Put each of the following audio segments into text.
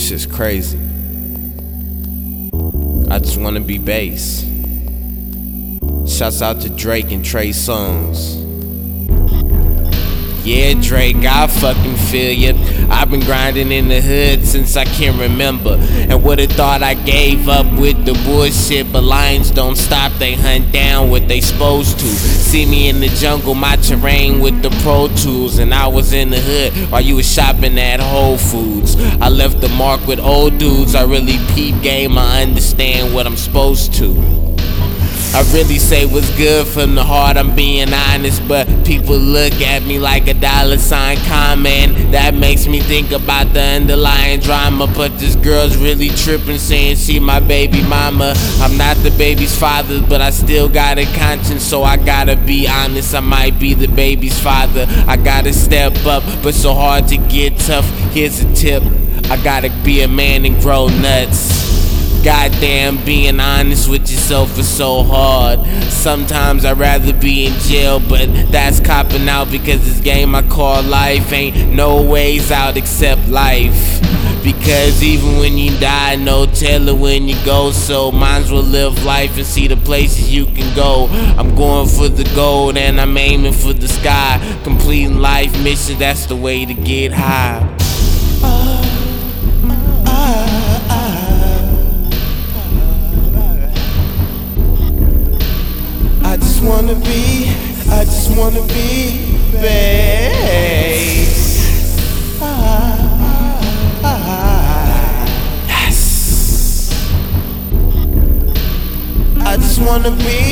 shit's crazy. I just wanna be bass. Shouts out to Drake and Trey Songz. Yeah, Drake, I fucking feel ya. I've been grinding in the hood since I can remember, and would've thought I gave up with the bullshit, but lions don't stop, they hunt down what they supposed to. See me in the jungle, my terrain with the Pro Tools, and I was in the hood while you was shopping at Whole Foods. I left the mark with old dudes, I really peep game, I understand what I'm supposed to. I really say what's good from the heart, I'm being honest, but people look at me like a $sign comment. That makes me think about the underlying drama, but this girl's really tripping, saying she my baby mama. I'm not the baby's father, but I still got a conscience, so I gotta be honest, I might be the baby's father. I gotta step up, but so hard to get tough. Here's a tip, I gotta be a man and grow nuts. Goddamn, being honest with yourself is so hard. Sometimes I'd rather be in jail, but that's copping out, because this game I call life ain't no ways out except life. Because even when you die, no telling when you go, so might as well live life and see the places you can go. I'm going for the gold and I'm aiming for the sky. Completing life mission, that's the way to get high. I just wanna be bass. Yes. I just wanna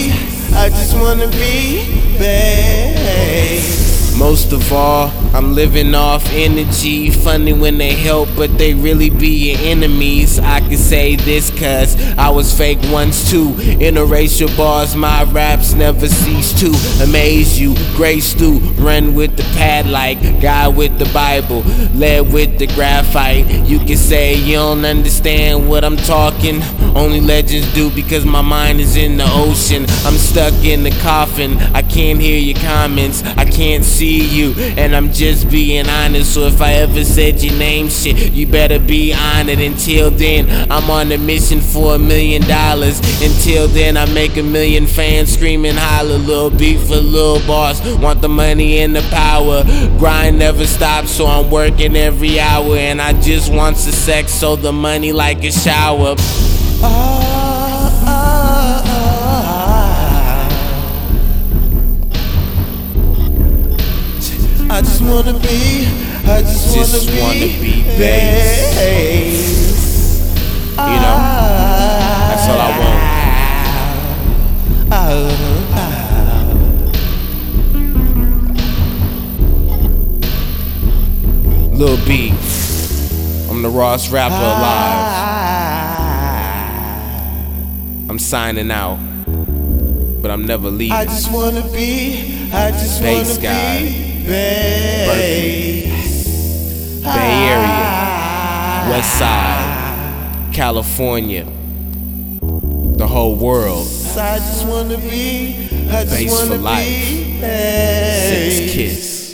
be bass. Most of all, I'm living off energy. Funny when they help, but they really be your enemies. I can say this cause I was fake once too. Interracial bars, my raps never cease to amaze you. Grace through, run with the pad like God with the Bible, led with the graphite. You can say you don't understand what I'm talking. Only legends do, because my mind is in the ocean. I'm stuck in the coffin, I can't hear your comments, I can't see you, and I'm just being honest. So if I ever said your name, shit, you better be on it. Until then, I'm on a mission for $1 million. Until then, I make 1 million fans screaming holler. Little beat for little boss, want the money and the power. Grind never stops, so I'm working every hour, and I just want the sex, so the money like a shower. I just wanna be bass. You know, that's all I want. Lil B, I'm the rawest rapper alive. I'm signing out, but I'm never leaving. I just wanna be bass guy. Berkeley, Bay Area, West Side, California, the whole world. Bass for life. 6 Kiss.